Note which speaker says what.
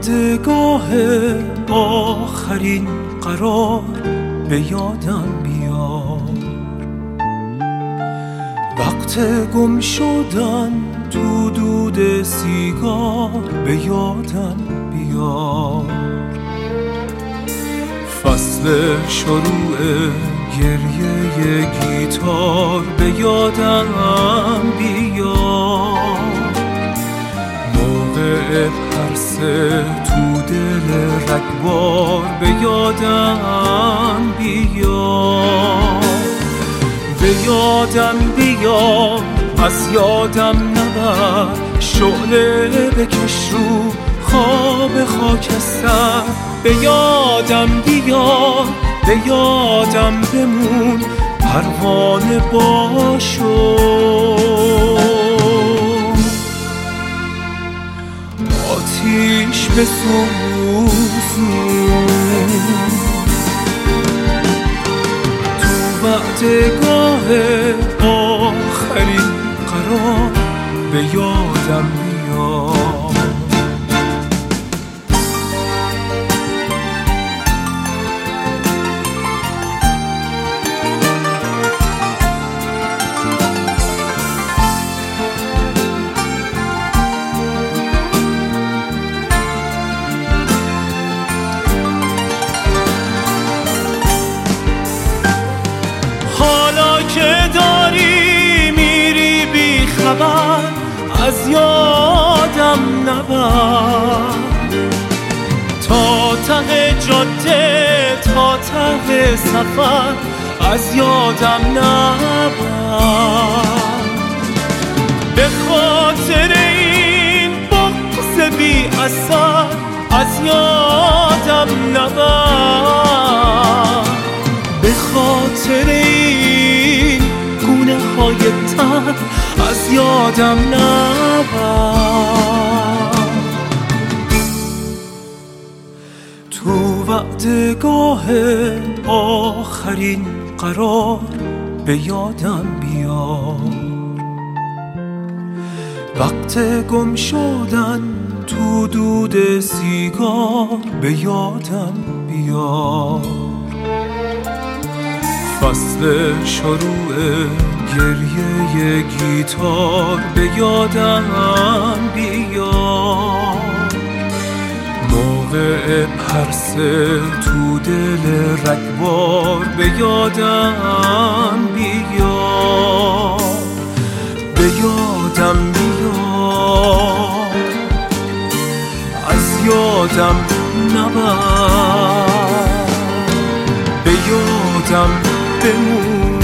Speaker 1: وعدگاه آخرین قرار به یادم بیار، وقت گم شدن تو دود سیگار به یادم بیار، فصل شروع گریه گیتار به یادم بیار، موقع پرسه تو دل رگبار به یادم بیار، به یادم بیار، از یادم نبر، شعله بکش رو خواب خاکستر به یادم بیار، به یادم بمون پروانه باشو، آتیش بسوزون تو وعدگاه آخرین قرار به یادم بیار. از یادم نبر، تا ته جاده تا ته سفر از یادم نبر، به خاطر این بغض بی اثر از یادم نبر، به خاطر این گونه های تر از یادم نبر، تو وعدگاه آخرین قرار به یادم بیار، وقت گم شدن تو دود سیگار به یادم بیار، فصل شروع گریه گیتار به یادم بیار، موقع پرسه تو دل رگبار به یادم بیار، به یادم بیار، از یادم نبر، به یادم بمون